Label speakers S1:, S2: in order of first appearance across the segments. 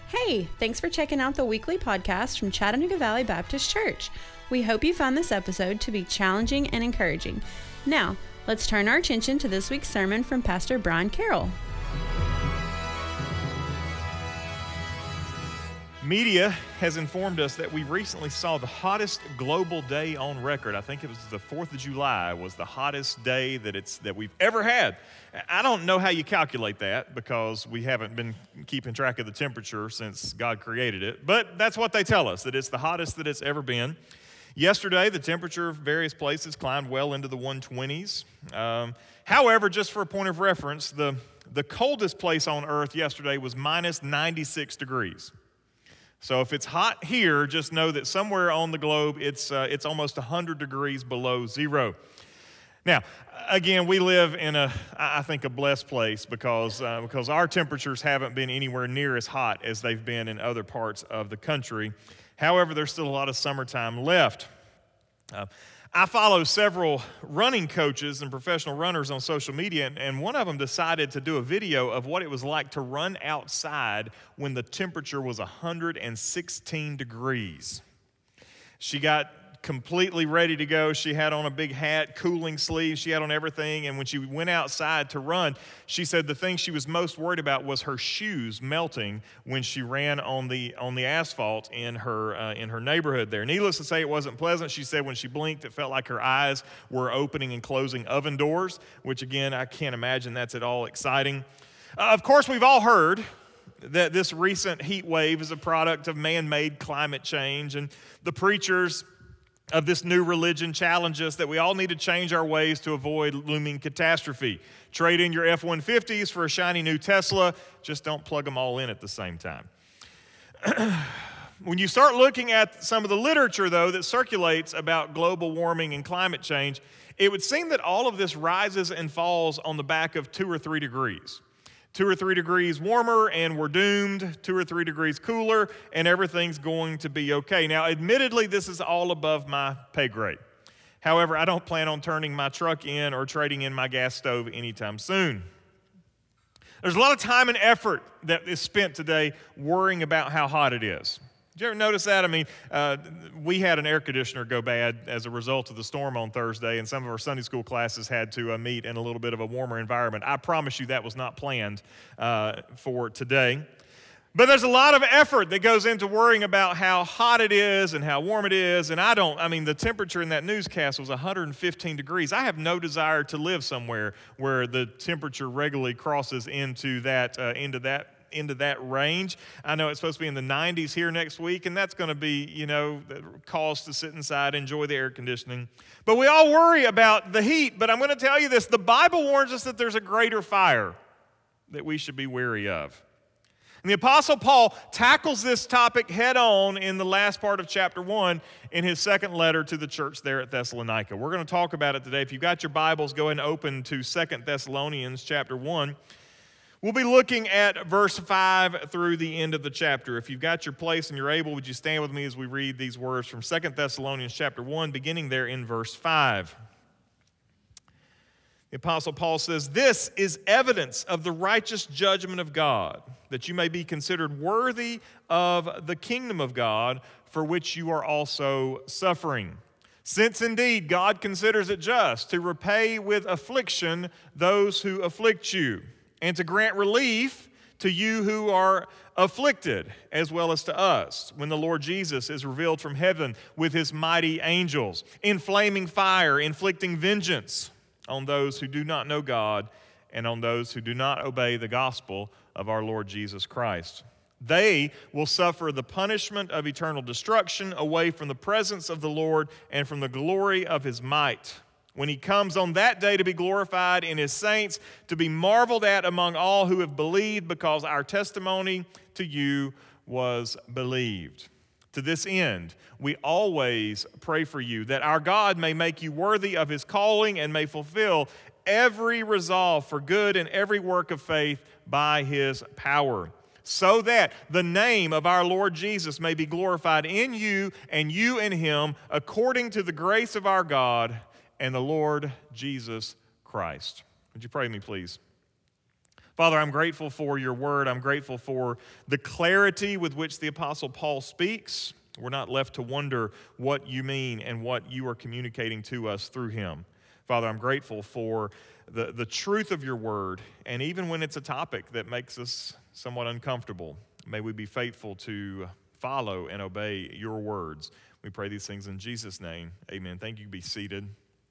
S1: Hey, thanks for checking out the weekly podcast from Chattanooga Valley Baptist Church. We hope you found this episode to be challenging and encouraging. Now, let's turn our attention to this week's sermon from Pastor Brian Carroll.
S2: Media has informed us that we recently saw the hottest global day on record. I think it was the 4th of July was the hottest day that we've ever had. I don't know how you calculate that because we haven't been keeping track of the temperature since God created it, but that's what they tell us, that it's the hottest that it's ever been. Yesterday, the temperature of various places climbed well into the 120s. However, just for a point of reference, the coldest place on earth yesterday was minus 96 degrees. So if it's hot here, just know that somewhere on the globe, it's almost 100 degrees below zero. Now, again, we live in I think a blessed place because our temperatures haven't been anywhere near as hot as they've been in other parts of the country. However, there's still a lot of summertime left. I follow several running coaches and professional runners on social media, and one of them decided to do a video of what it was like to run outside when the temperature was 116 degrees. She got completely ready to go. She had on a big hat, cooling sleeves, she had on everything, and when she went outside to run, she said the thing she was most worried about was her shoes melting when she ran on the asphalt in her neighborhood there. Needless to say, it wasn't pleasant. She said when she blinked, it felt like her eyes were opening and closing oven doors, which again, I can't imagine that's at all exciting. Of course, we've all heard that this recent heat wave is a product of man-made climate change, and the preachers of this new religion challenge us that we all need to change our ways to avoid looming catastrophe. Trade in your F-150s for a shiny new Tesla. Just don't plug them all in at the same time. When you start looking at some of the literature, though, that circulates about global warming and climate change, it would seem that all of this rises and falls on the back of 2 or 3 degrees. 2 or 3 degrees warmer and we're doomed, 2 or 3 degrees cooler and everything's going to be okay. Now, admittedly, this is all above my pay grade. However, I don't plan on turning my truck in or trading in my gas stove anytime soon. There's a lot of time and effort that is spent today worrying about how hot it is. Did you ever notice that? I mean, we had an air conditioner go bad as a result of the storm on Thursday, and some of our Sunday school classes had to meet in a little bit of a warmer environment. I promise you that was not planned for today. But there's a lot of effort that goes into worrying about how hot it is and how warm it is, and the temperature in that newscast was 115 degrees. I have no desire to live somewhere where the temperature regularly crosses into that range. I know it's supposed to be in the 90s here next week, and that's going to be, cause to sit inside, enjoy the air conditioning. But we all worry about the heat, but I'm going to tell you this. The Bible warns us that there's a greater fire that we should be wary of. And the Apostle Paul tackles this topic head on in the last part of chapter 1 in his second letter to the church there at Thessalonica. We're going to talk about it today. If you've got your Bibles, go ahead and open to 2 Thessalonians chapter 1. We'll be looking at verse 5 through the end of the chapter. If you've got your place and you're able, would you stand with me as we read these words from 2 Thessalonians chapter 1, beginning there in verse 5. The Apostle Paul says, "This is evidence of the righteous judgment of God, that you may be considered worthy of the kingdom of God, for which you are also suffering. Since indeed God considers it just to repay with affliction those who afflict you, and to grant relief to you who are afflicted, as well as to us, when the Lord Jesus is revealed from heaven with his mighty angels, in flaming fire, inflicting vengeance on those who do not know God and on those who do not obey the gospel of our Lord Jesus Christ. They will suffer the punishment of eternal destruction away from the presence of the Lord and from the glory of his might, when he comes on that day to be glorified in his saints, to be marveled at among all who have believed, because our testimony to you was believed. To this end, we always pray for you, that our God may make you worthy of his calling and may fulfill every resolve for good and every work of faith by his power, so that the name of our Lord Jesus may be glorified in you and you in him, according to the grace of our God and the Lord Jesus Christ." Would you pray with me, please? Father, I'm grateful for your word. I'm grateful for the clarity with which the Apostle Paul speaks. We're not left to wonder what you mean and what you are communicating to us through him. Father, I'm grateful for the truth of your word, and even when it's a topic that makes us somewhat uncomfortable, may we be faithful to follow and obey your words. We pray these things in Jesus' name. Amen. Thank you. Be seated.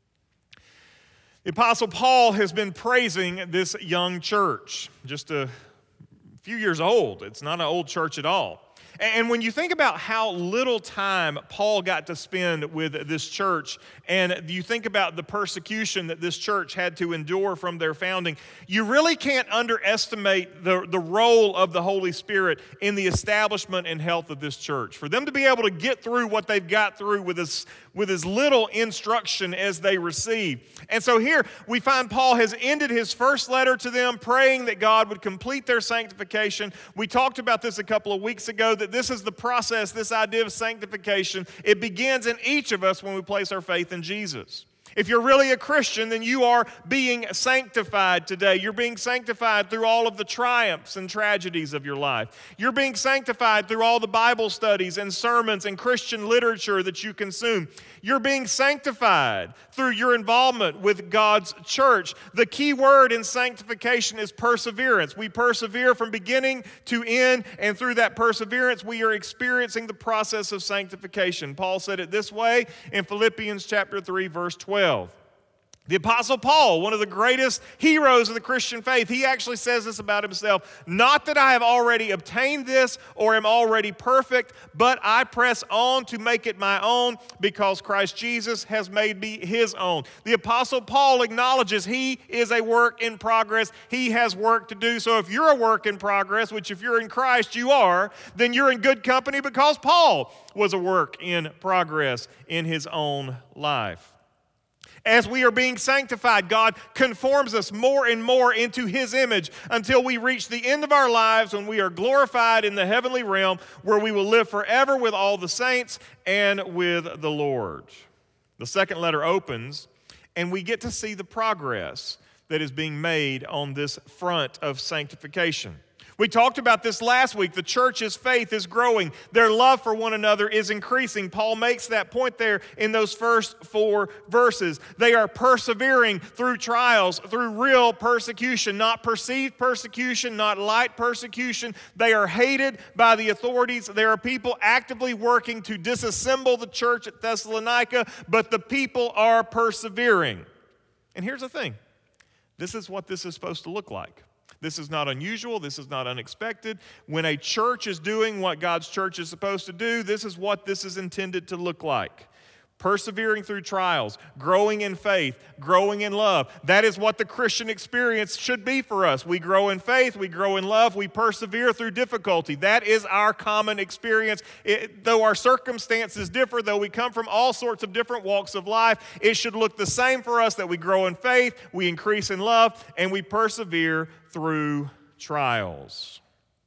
S2: The Apostle Paul has been praising this young church, just a few years old. It's not an old church at all. And when you think about how little time Paul got to spend with this church, and you think about the persecution that this church had to endure from their founding, you really can't underestimate the role of the Holy Spirit in the establishment and health of this church. For them to be able to get through what they've got through with as little instruction as they receive. And so here we find Paul has ended his first letter to them praying that God would complete their sanctification. We talked about this a couple of weeks ago, that this is the process, this idea of sanctification. It begins in each of us when we place our faith in Jesus. If you're really a Christian, then you are being sanctified today. You're being sanctified through all of the triumphs and tragedies of your life. You're being sanctified through all the Bible studies and sermons and Christian literature that you consume. You're being sanctified through your involvement with God's church. The key word in sanctification is perseverance. We persevere from beginning to end, and through that perseverance, we are experiencing the process of sanctification. Paul said it this way in Philippians chapter 3, verse 12. The Apostle Paul, one of the greatest heroes of the Christian faith, he actually says this about himself: "Not that I have already obtained this or am already perfect, but I press on to make it my own because Christ Jesus has made me his own." The Apostle Paul acknowledges he is a work in progress. He has work to do. So if you're a work in progress, which if you're in Christ you are, then you're in good company, because Paul was a work in progress in his own life. As we are being sanctified, God conforms us more and more into his image until we reach the end of our lives when we are glorified in the heavenly realm, where we will live forever with all the saints and with the Lord. The second letter opens, and we get to see the progress that is being made on this front of sanctification. We talked about this last week. The church's faith is growing. Their love for one another is increasing. Paul makes that point there in those first 4 verses. They are persevering through trials, through real persecution, not perceived persecution, not light persecution. They are hated by the authorities. There are people actively working to disassemble the church at Thessalonica, but the people are persevering. And here's the thing. This is what this is supposed to look like. This is not unusual. This is not unexpected. When a church is doing what God's church is supposed to do, this is what this is intended to look like. Persevering through trials, growing in faith, growing in love. That is what the Christian experience should be for us. We grow in faith, we grow in love, we persevere through difficulty. That is our common experience. Though our circumstances differ, though we come from all sorts of different walks of life, it should look the same for us, that we grow in faith, we increase in love, and we persevere through trials.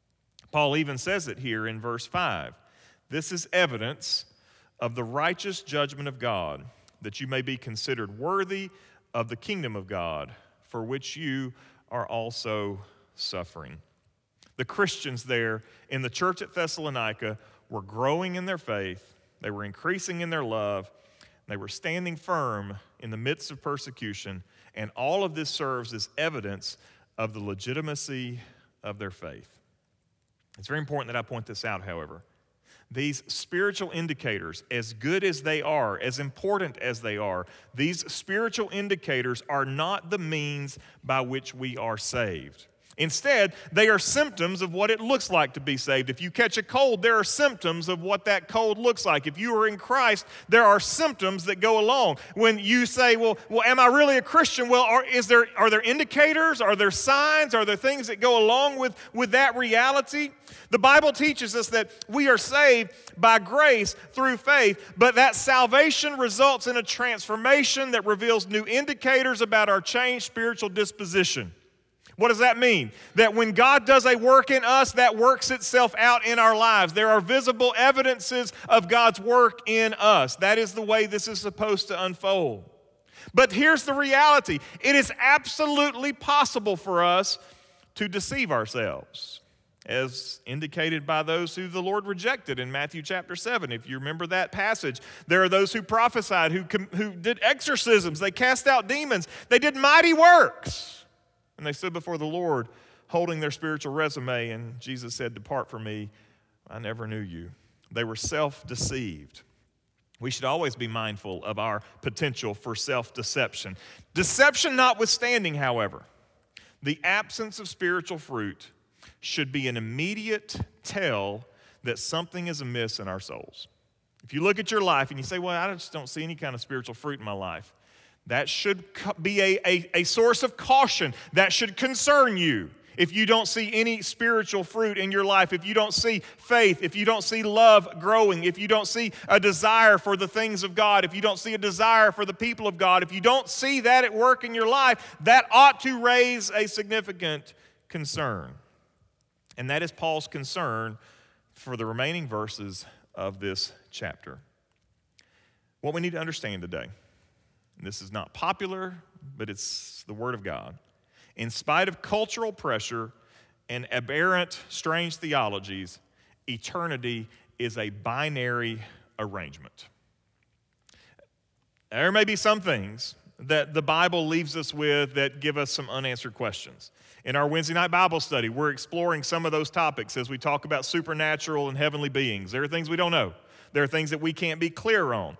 S2: Paul even says it here in verse 5. This is evidence of the righteous judgment of God, that you may be considered worthy of the kingdom of God, for which you are also suffering. The Christians there in the church at Thessalonica were growing in their faith, they were increasing in their love, they were standing firm in the midst of persecution, and all of this serves as evidence of the legitimacy of their faith. It's very important that I point this out, however. These spiritual indicators, as good as they are, as important as they are, these spiritual indicators are not the means by which we are saved. Instead, they are symptoms of what it looks like to be saved. If you catch a cold, there are symptoms of what that cold looks like. If you are in Christ, there are symptoms that go along. When you say, well, am I really a Christian? Well, are there indicators? Are there signs? Are there things that go along with that reality? The Bible teaches us that we are saved by grace through faith, but that salvation results in a transformation that reveals new indicators about our changed spiritual disposition. What does that mean? That when God does a work in us, that works itself out in our lives. There are visible evidences of God's work in us. That is the way this is supposed to unfold. But here's the reality. It is absolutely possible for us to deceive ourselves, as indicated by those who the Lord rejected in Matthew chapter 7. If you remember that passage, there are those who prophesied, who did exorcisms, they cast out demons, they did mighty works, and they stood before the Lord holding their spiritual resume, and Jesus said, "Depart from me, I never knew you." They were self-deceived. We should always be mindful of our potential for self-deception. Deception notwithstanding, however, the absence of spiritual fruit should be an immediate tell that something is amiss in our souls. If you look at your life and you say, "Well, I just don't see any kind of spiritual fruit in my life," that should be a source of caution. That should concern you. If you don't see any spiritual fruit in your life, if you don't see faith, if you don't see love growing, if you don't see a desire for the things of God, if you don't see a desire for the people of God, if you don't see that at work in your life, that ought to raise a significant concern. And that is Paul's concern for the remaining verses of this chapter. What we need to understand today, and this is not popular, but it's the Word of God. In spite of cultural pressure and aberrant, strange theologies, eternity is a binary arrangement. There may be some things that the Bible leaves us with that give us some unanswered questions. In our Wednesday night Bible study, we're exploring some of those topics as we talk about supernatural and heavenly beings. There are things we don't know. There are things that we can't be clear on.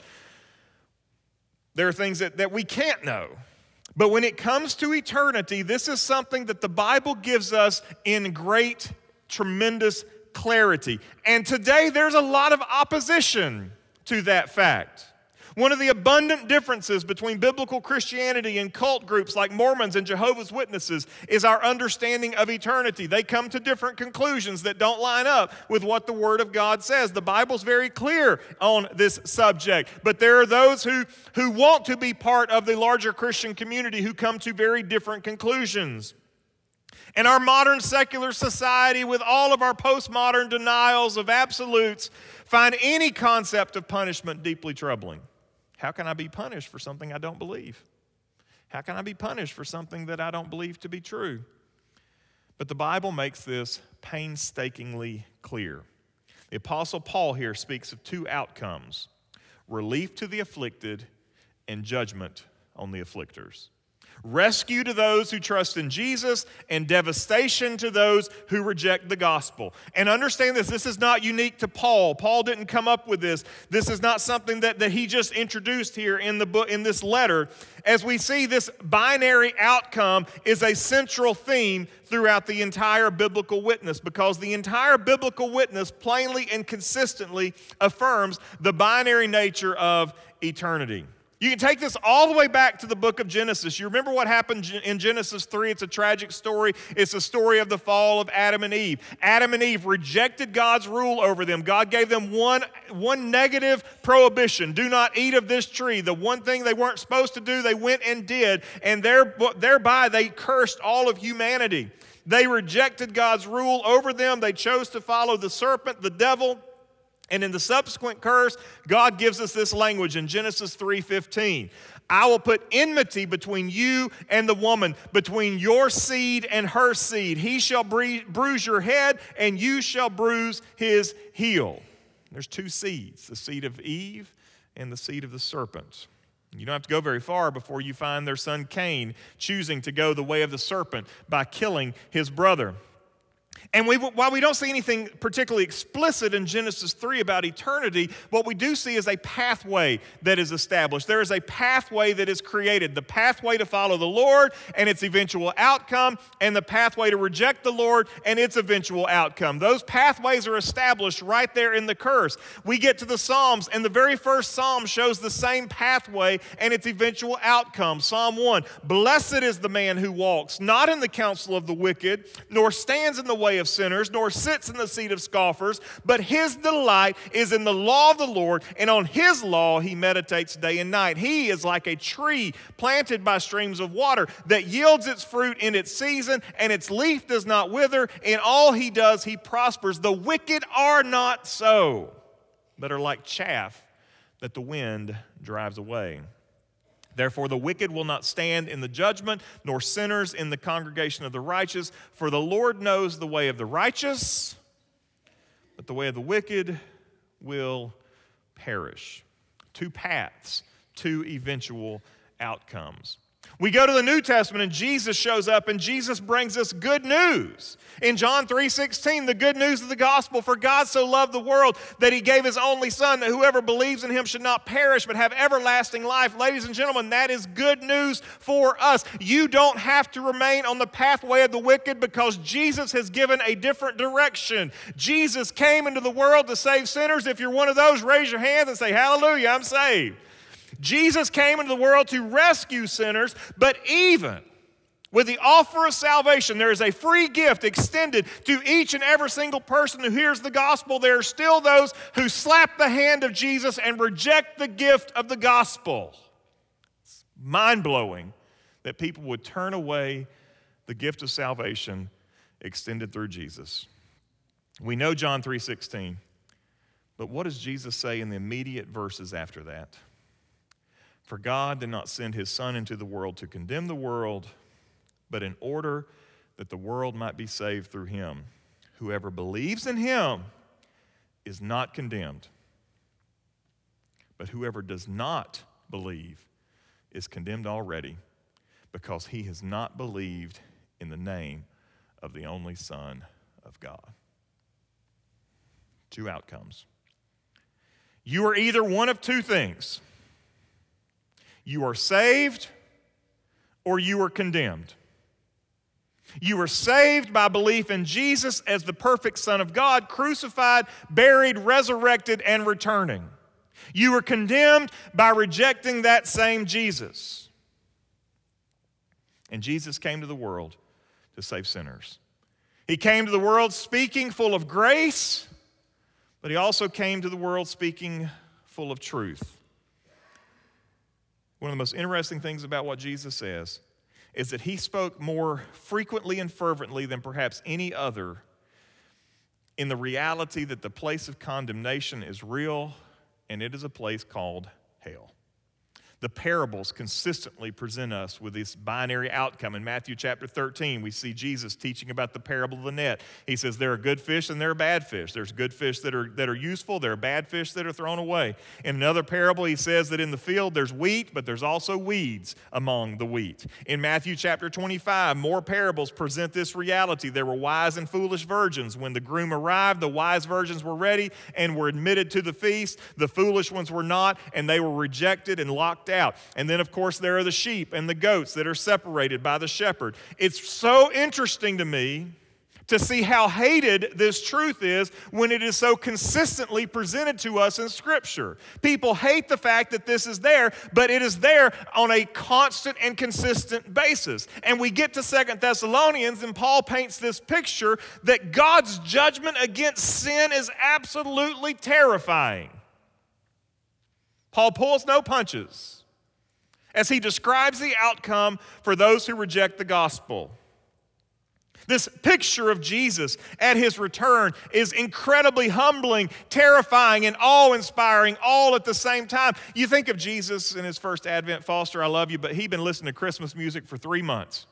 S2: There are things that we can't know. But when it comes to eternity, this is something that the Bible gives us in great, tremendous clarity. And today there's a lot of opposition to that fact. One of the abundant differences between biblical Christianity and cult groups like Mormons and Jehovah's Witnesses is our understanding of eternity. They come to different conclusions that don't line up with what the Word of God says. The Bible's very clear on this subject, but there are those who want to be part of the larger Christian community who come to very different conclusions. And our modern secular society, with all of our postmodern denials of absolutes, find any concept of punishment deeply troubling. How can I be punished for something I don't believe? How can I be punished for something that I don't believe to be true? But the Bible makes this painstakingly clear. The Apostle Paul here speaks of two outcomes: relief to the afflicted and judgment on the afflictors. Rescue to those who trust in Jesus and devastation to those who reject the gospel. And understand this is not unique to Paul. Paul didn't come up with this. This is not something that he just introduced here in the book, in this letter. As we see, this binary outcome is a central theme throughout the entire biblical witness, because the entire biblical witness plainly and consistently affirms the binary nature of eternity. You can take this all the way back to the book of Genesis. You remember what happened in Genesis 3? It's a tragic story. It's the story of the fall of Adam and Eve. Adam and Eve rejected God's rule over them. God gave them one negative prohibition: do not eat of this tree. The one thing they weren't supposed to do, they went and did, and thereby they cursed all of humanity. They rejected God's rule over them. They chose to follow the serpent, the devil. And in the subsequent curse, God gives us this language in Genesis 3:15. I will put enmity between you and the woman, between your seed and her seed. He shall bruise your head, and you shall bruise his heel. There's two seeds, the seed of Eve and the seed of the serpent. You don't have to go very far before you find their son Cain choosing to go the way of the serpent by killing his brother. And while we don't see anything particularly explicit in Genesis 3 about eternity, what we do see is a pathway that is established. There is a pathway that is created. The pathway to follow the Lord and its eventual outcome, and the pathway to reject the Lord and its eventual outcome. Those pathways are established right there in the curse. We get to the Psalms, and the very first Psalm shows the same pathway and its eventual outcome. Psalm 1, blessed is the man who walks not in the counsel of the wicked, nor stands in the way of sinners, nor sits in the seat of scoffers, but his delight is in the law of the Lord, and on his law he meditates day and night. He is like a tree planted by streams of water that yields its fruit in its season, and its leaf does not wither. In all he does, he prospers. The wicked are not so, but are like chaff that the wind drives away. Therefore, the wicked will not stand in the judgment, nor sinners in the congregation of the righteous. For the Lord knows the way of the righteous, but the way of the wicked will perish. Two paths, two eventual outcomes. We go to the New Testament and Jesus shows up and Jesus brings us good news. In John 3:16, the good news of the gospel, for God so loved the world that he gave his only son, that whoever believes in him should not perish but have everlasting life. Ladies and gentlemen, that is good news for us. You don't have to remain on the pathway of the wicked because Jesus has given a different direction. Jesus came into the world to save sinners. If you're one of those, raise your hands and say, hallelujah, I'm saved. Jesus came into the world to rescue sinners, but even with the offer of salvation, there is a free gift extended to each and every single person who hears the gospel. There are still those who slap the hand of Jesus and reject the gift of the gospel. It's mind-blowing that people would turn away the gift of salvation extended through Jesus. We know John 3:16, but what does Jesus say in the immediate verses after that? For God did not send his Son into the world to condemn the world, but in order that the world might be saved through him. Whoever believes in him is not condemned, but whoever does not believe is condemned already, because he has not believed in the name of the only Son of God. Two outcomes. You are either one of two things. You are saved or you are condemned. You are saved by belief in Jesus as the perfect Son of God, crucified, buried, resurrected, and returning. You are condemned by rejecting that same Jesus. And Jesus came to the world to save sinners. He came to the world speaking full of grace, but he also came to the world speaking full of truth. One of the most interesting things about what Jesus says is that he spoke more frequently and fervently than perhaps any other in the reality that the place of condemnation is real, and it is a place called hell. The parables consistently present us with this binary outcome. In Matthew chapter 13, we see Jesus teaching about the parable of the net. He says there are good fish and there are bad fish. There's good fish that are useful. There are bad fish that are thrown away. In another parable, he says that in the field there's wheat, but there's also weeds among the wheat. In Matthew chapter 25, more parables present this reality. There were wise and foolish virgins. When the groom arrived, the wise virgins were ready and were admitted to the feast. The foolish ones were not, and they were rejected and locked out. And then, of course, there are the sheep and the goats that are separated by the shepherd. It's so interesting to me to see how hated this truth is when it is so consistently presented to us in Scripture. People hate the fact that this is there, but it is there on a constant and consistent basis. And we get to 2 Thessalonians, and Paul paints this picture that God's judgment against sin is absolutely terrifying. Paul pulls no punches as he describes the outcome for those who reject the gospel. This picture of Jesus at his return is incredibly humbling, terrifying, and awe-inspiring all at the same time. You think of Jesus in his first advent. Foster, I love you, but he'd been listening to Christmas music for 3 months.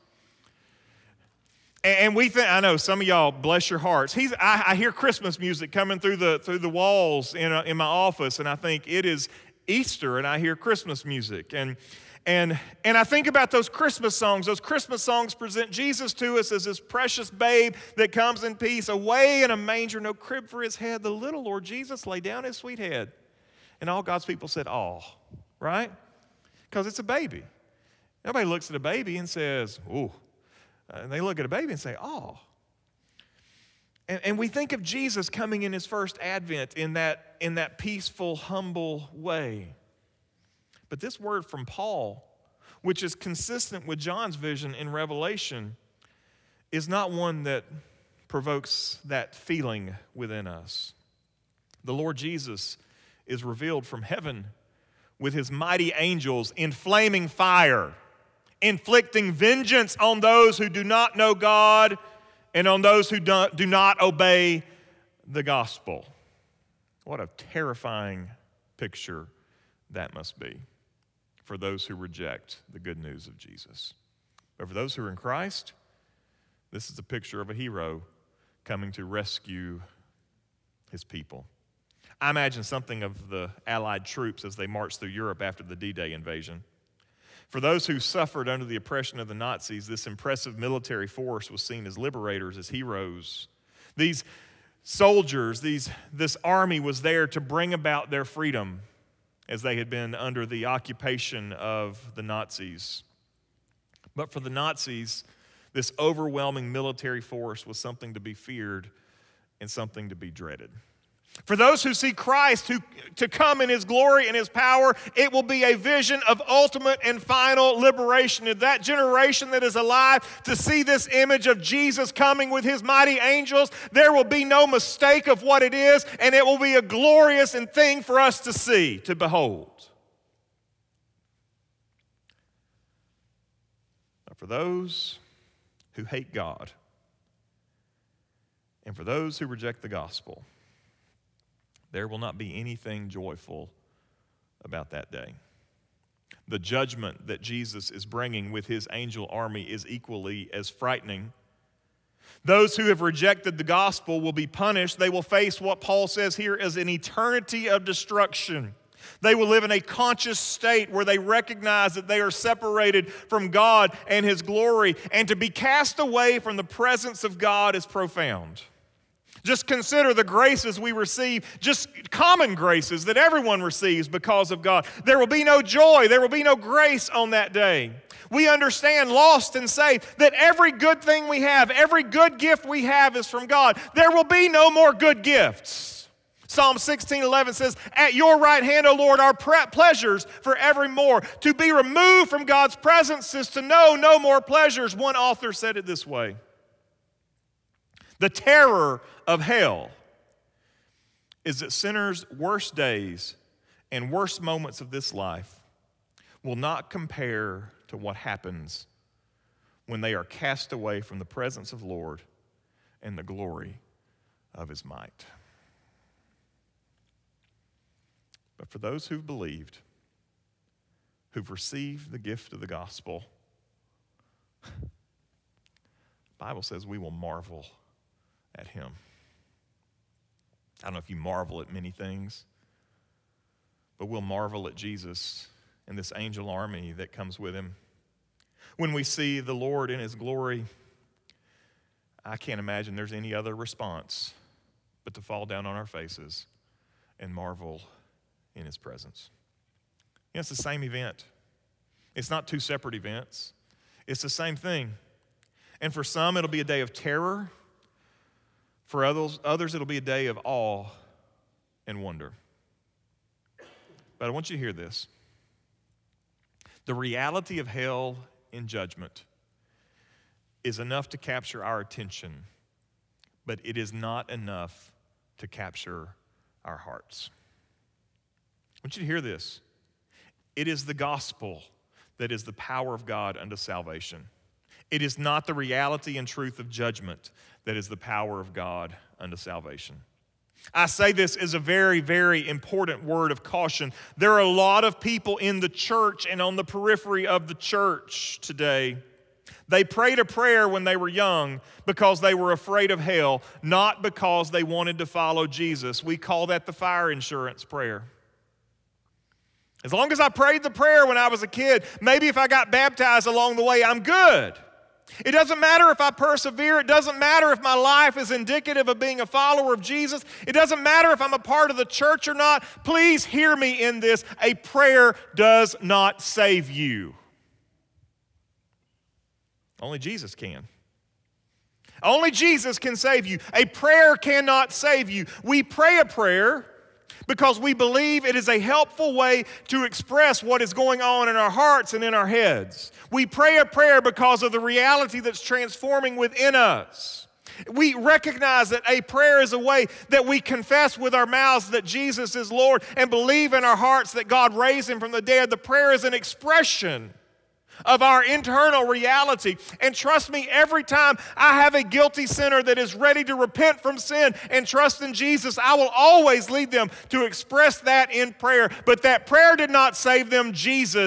S2: And we think, I know some of y'all, bless your hearts. I hear Christmas music coming through the walls in my office, and I think it is Easter, and I hear Christmas music. And I think about those Christmas songs. Those Christmas songs present Jesus to us as this precious babe that comes in peace, away in a manger, no crib for his head. The little Lord Jesus lay down his sweet head. And all God's people said, "Aw," right? Because it's a baby. Nobody looks at a baby and says, "Ooh." And they look at a baby and say, "Aw." And we think of Jesus coming in his first advent in that peaceful, humble way. But this word from Paul, which is consistent with John's vision in Revelation, is not one that provokes that feeling within us. The Lord Jesus is revealed from heaven with his mighty angels in flaming fire, inflicting vengeance on those who do not know God and on those who do not obey the gospel. What a terrifying picture that must be. for those who reject the good news of Jesus. But for those who are in Christ, this is a picture of a hero coming to rescue his people. I imagine something of the Allied troops as they marched through Europe after the D-Day invasion. For those who suffered under the oppression of the Nazis, this impressive military force was seen as liberators, as heroes. These soldiers, this army was there to bring about their freedom as they had been under the occupation of the Nazis. But for the Nazis, this overwhelming military force was something to be feared and something to be dreaded. For those who see Christ to come in his glory and his power, it will be a vision of ultimate and final liberation. And that generation that is alive to see this image of Jesus coming with his mighty angels, there will be no mistake of what it is, and it will be a glorious thing for us to see, to behold. But for those who hate God, and for those who reject the gospel, there will not be anything joyful about that day. The judgment that Jesus is bringing with his angel army is equally as frightening. Those who have rejected the gospel will be punished. They will face what Paul says here as an eternity of destruction. They will live in a conscious state where they recognize that they are separated from God and his glory, and to be cast away from the presence of God is profound. Just consider the graces we receive, just common graces that everyone receives because of God. There will be no joy, there will be no grace on that day. We understand, lost and saved, that every good thing we have, every good gift we have is from God. There will be no more good gifts. Psalm 16:11 says, "At your right hand, O Lord, are pleasures forevermore." To be removed from God's presence is to know no more pleasures. One author said it this way: the terror of hell is that sinners' worst days and worst moments of this life will not compare to what happens when they are cast away from the presence of the Lord and the glory of his might. But for those who've believed, who've received the gift of the gospel, the Bible says we will marvel at him. I don't know if you marvel at many things, but we'll marvel at Jesus and this angel army that comes with him. When we see the Lord in his glory, I can't imagine there's any other response but to fall down on our faces and marvel in his presence. You know, it's the same event. It's not two separate events. It's the same thing. And for some, it'll be a day of terror. For others, it'll be a day of awe and wonder. But I want you to hear this. The reality of hell in judgment is enough to capture our attention, but it is not enough to capture our hearts. I want you to hear this. It is the gospel that is the power of God unto salvation. It is not the reality and truth of judgment that is the power of God unto salvation. I say this as a very, very important word of caution. There are a lot of people in the church and on the periphery of the church today. They prayed a prayer when they were young because they were afraid of hell, not because they wanted to follow Jesus. We call that the fire insurance prayer. As long as I prayed the prayer when I was a kid, maybe if I got baptized along the way, I'm good. It doesn't matter if I persevere. It doesn't matter if my life is indicative of being a follower of Jesus. It doesn't matter if I'm a part of the church or not. Please hear me in this. A prayer does not save you. Only Jesus can. Only Jesus can save you. A prayer cannot save you. We pray a prayer because we believe it is a helpful way to express what is going on in our hearts and in our heads. We pray a prayer because of the reality that's transforming within us. We recognize that a prayer is a way that we confess with our mouths that Jesus is Lord and believe in our hearts that God raised him from the dead. The prayer is an expression of our internal reality. And trust me, every time I have a guilty sinner that is ready to repent from sin and trust in Jesus, I will always lead them to express that in prayer. But that prayer did not save them. Jesus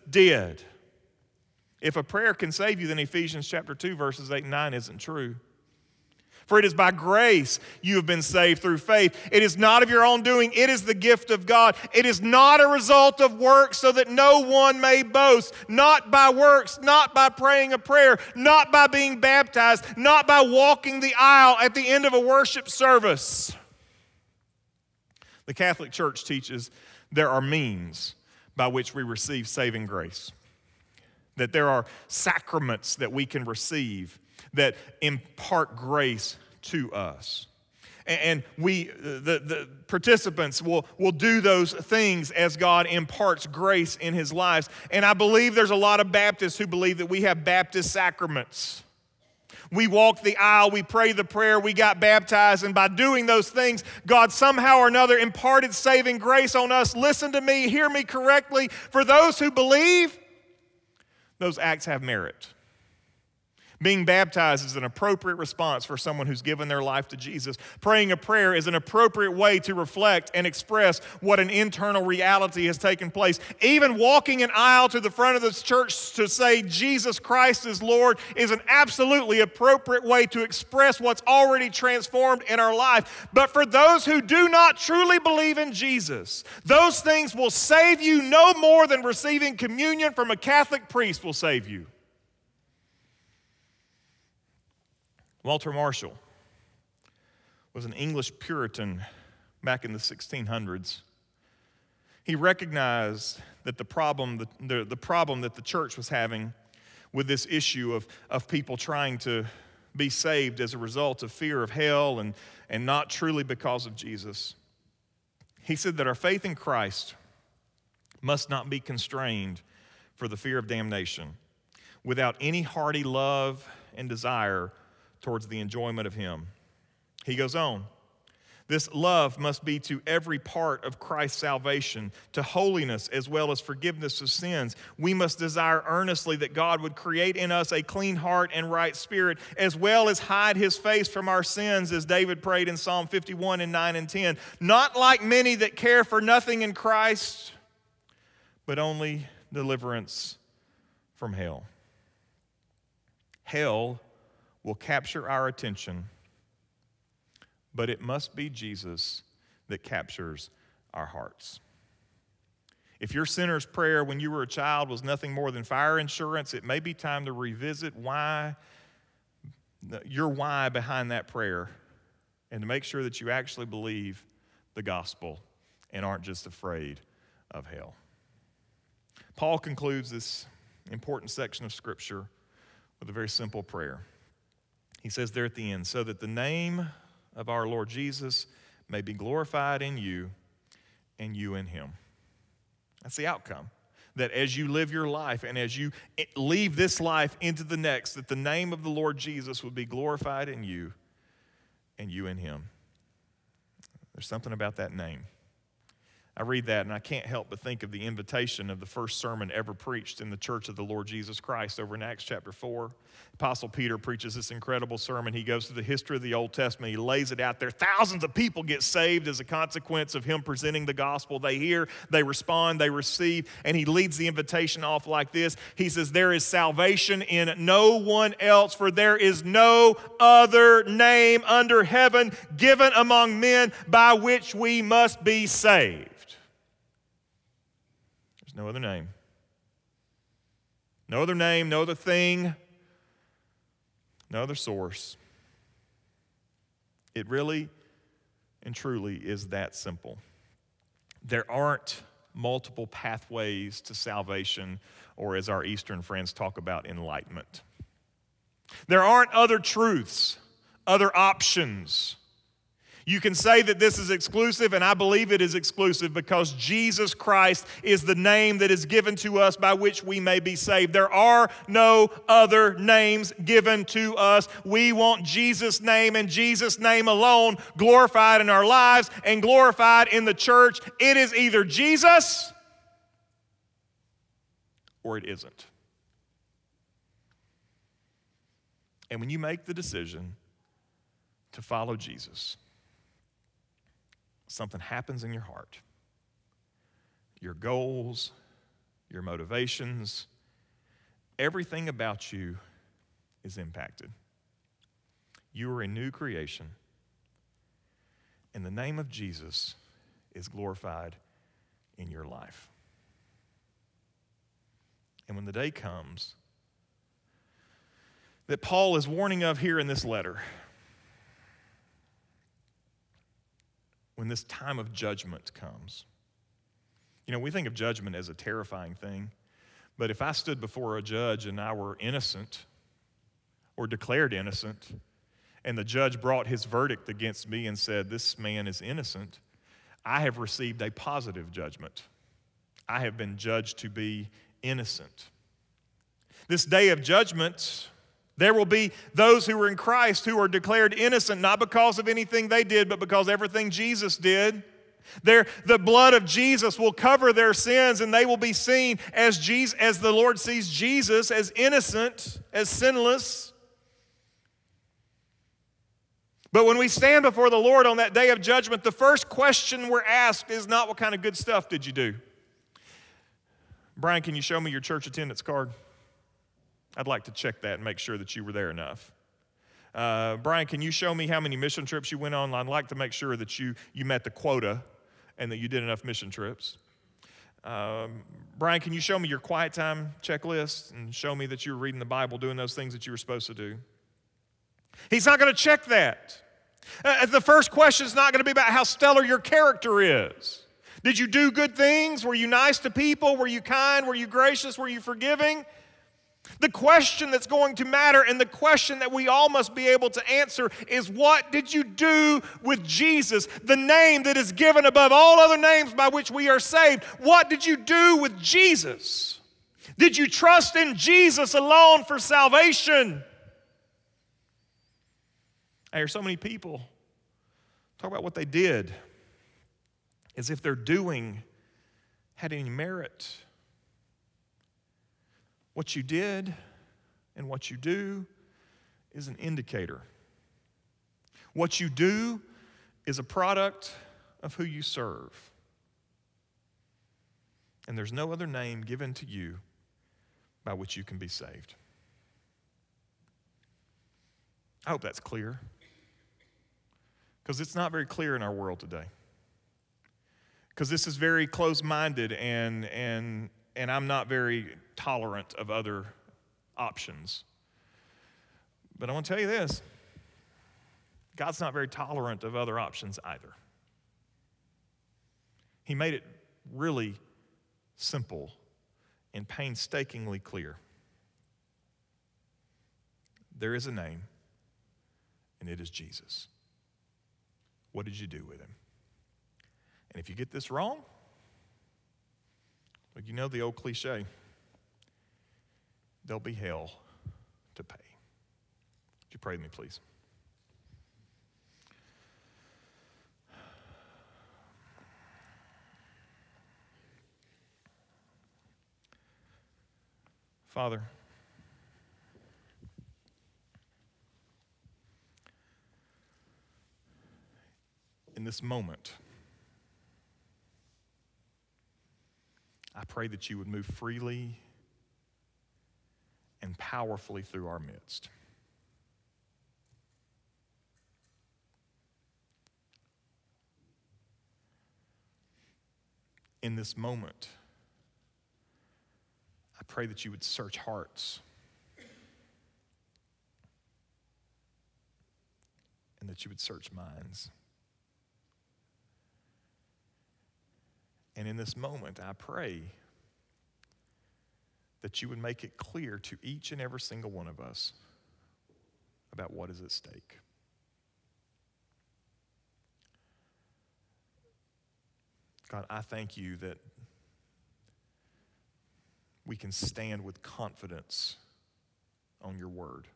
S2: did. If a prayer can save you, then Ephesians chapter 2, verses 8 and 9 isn't true. For it is by grace you have been saved through faith. It is not of your own doing. It is the gift of God. It is not a result of works so that no one may boast. Not by works, not by praying a prayer, not by being baptized, not by walking the aisle at the end of a worship service. The Catholic Church teaches there are means by which we receive saving grace. That there are sacraments that we can receive that impart grace to us. And the participants will do those things as God imparts grace in his lives. And I believe there's a lot of Baptists who believe that we have Baptist sacraments. We walked the aisle, we prayed the prayer, we got baptized, and by doing those things, God somehow or another imparted saving grace on us. Listen to me, hear me correctly. For those who believe, those acts have merit. Being baptized is an appropriate response for someone who's given their life to Jesus. Praying a prayer is an appropriate way to reflect and express what an internal reality has taken place. Even walking an aisle to the front of this church to say Jesus Christ is Lord is an absolutely appropriate way to express what's already transformed in our life. But for those who do not truly believe in Jesus, those things will save you no more than receiving communion from a Catholic priest will save you. Walter Marshall was an English Puritan back in the 1600s. He recognized that the problem that the church was having with this issue of people trying to be saved as a result of fear of hell and not truly because of Jesus. He said that our faith in Christ must not be constrained for the fear of damnation without any hearty love and desire towards the enjoyment of him. He goes on, this love must be to every part of Christ's salvation, to holiness as well as forgiveness of sins. We must desire earnestly that God would create in us a clean heart and right spirit, as well as hide his face from our sins, as David prayed in Psalm 51 and 9 and 10. Not like many that care for nothing in Christ, but only deliverance from hell. Hell will capture our attention, but it must be Jesus that captures our hearts. If your sinner's prayer when you were a child was nothing more than fire insurance, it may be time to revisit your why behind that prayer and to make sure that you actually believe the gospel and aren't just afraid of hell. Paul concludes this important section of Scripture with a very simple prayer. He says there at the end, so that the name of our Lord Jesus may be glorified in you and you in him. That's the outcome. That as you live your life and as you leave this life into the next, that the name of the Lord Jesus would be glorified in you and you in him. There's something about that name. I read that and I can't help but think of the invitation of the first sermon ever preached in the church of the Lord Jesus Christ over in Acts chapter 4. Apostle Peter preaches this incredible sermon. He goes through the history of the Old Testament. He lays it out there. Thousands of people get saved as a consequence of him presenting the gospel. They hear, they respond, they receive, and he leads the invitation off like this. He says, there is salvation in no one else, for there is no other name under heaven given among men by which we must be saved. No other name. No other name, no other thing, no other source. It really and truly is that simple. There aren't multiple pathways to salvation, or as our Eastern friends talk about, enlightenment. There aren't other truths, other options. You can say that this is exclusive, and I believe it is exclusive because Jesus Christ is the name that is given to us by which we may be saved. There are no other names given to us. We want Jesus' name and Jesus' name alone glorified in our lives and glorified in the church. It is either Jesus or it isn't. And when you make the decision to follow Jesus, something happens in your heart. Your goals, your motivations, everything about you is impacted. You are a new creation, and the name of Jesus is glorified in your life. And when the day comes that Paul is warning of here in this letter, when this time of judgment comes, we think of judgment as a terrifying thing, but if I stood before a judge and I were innocent or declared innocent, and the judge brought his verdict against me and said, this man is innocent, I have received a positive judgment. I have been judged to be innocent. This day of judgment, there will be those who are in Christ who are declared innocent, not because of anything they did, but because everything Jesus did. The blood of Jesus will cover their sins, and they will be seen as the Lord sees Jesus, as innocent, as sinless. But when we stand before the Lord on that day of judgment, the first question we're asked is not what kind of good stuff did you do? Brian, can you show me your church attendance card? I'd like to check that and make sure that you were there enough. Brian, can you show me how many mission trips you went on? I'd like to make sure that you met the quota and that you did enough mission trips. Brian, can you show me your quiet time checklist and show me that you were reading the Bible, doing those things that you were supposed to do? He's not going to check that. The first question is not going to be about how stellar your character is. Did you do good things? Were you nice to people? Were you kind? Were you gracious? Were you forgiving? The question that's going to matter, and the question that we all must be able to answer, is what did you do with Jesus, the name that is given above all other names by which we are saved? What did you do with Jesus? Did you trust in Jesus alone for salvation? I hear so many people talk about what they did as if their doing had any merit. What you did and what you do is an indicator. What you do is a product of who you serve. And there's no other name given to you by which you can be saved. I hope that's clear, because it's not very clear in our world today. Because this is very closed-minded, and I'm not very tolerant of other options. But I want to tell you this, God's not very tolerant of other options either. He made it really simple and painstakingly clear. There is a name, and it is Jesus. What did you do with him? And if you get this wrong, well, you know the old cliche, there'll be hell to pay. Would you pray with me, please? Father, in this moment, I pray that you would move freely and powerfully through our midst. In this moment, I pray that you would search hearts and that you would search minds. And in this moment, I pray that you would make it clear to each and every single one of us about what is at stake. God, I thank you that we can stand with confidence on your word.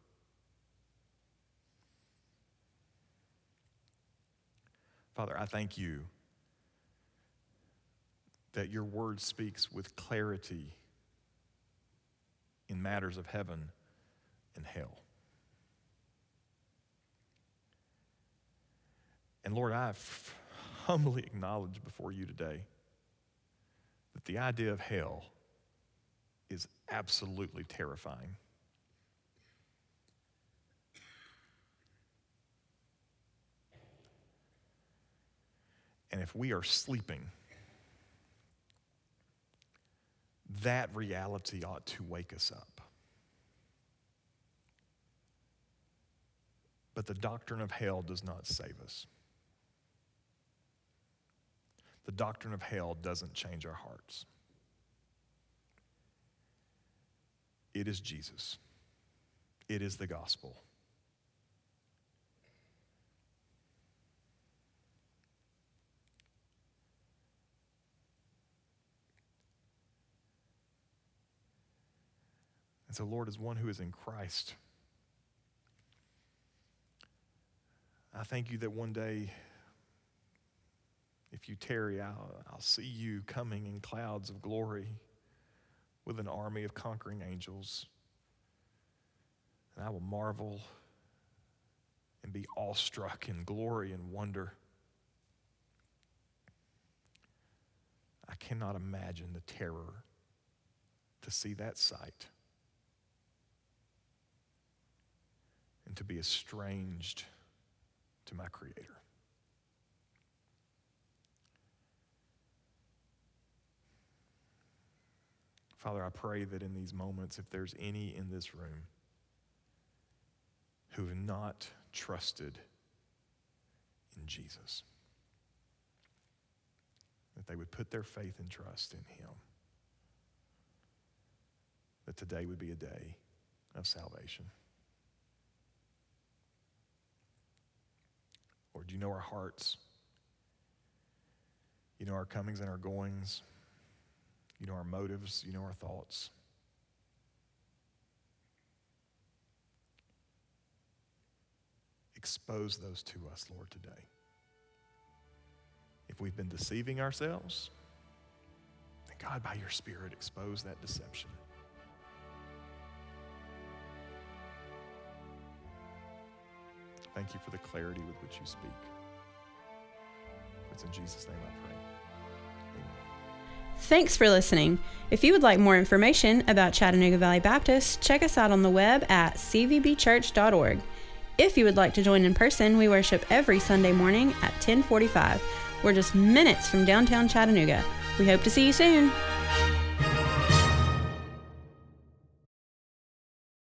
S2: Father, I thank you that your word speaks with clarity in matters of heaven and hell. And Lord, I humbly acknowledge before you today that the idea of hell is absolutely terrifying. And if we are sleeping, that reality ought to wake us up. But the doctrine of hell does not save us. The doctrine of hell doesn't change our hearts. It is Jesus. It is the gospel. And so, Lord, as one who is in Christ, I thank you that one day, if you tarry, I'll see you coming in clouds of glory with an army of conquering angels. And I will marvel and be awestruck in glory and wonder. I cannot imagine the terror to see that sight and to be estranged to my Creator. Father, I pray that in these moments, if there's any in this room who have not trusted in Jesus, that they would put their faith and trust in Him, that today would be a day of salvation. Lord, you know our hearts. You know our comings and our goings. You know our motives. You know our thoughts. Expose those to us, Lord, today. If we've been deceiving ourselves, then God, by your Spirit, expose that deception. Thank you for the clarity with which you speak. It's in Jesus' name I pray. Amen.
S1: Thanks for listening. If you would like more information about Chattanooga Valley Baptist, check us out on the web at cvbchurch.org. If you would like to join in person, we worship every Sunday morning at 10:45. We're just minutes from downtown Chattanooga. We hope to see you soon.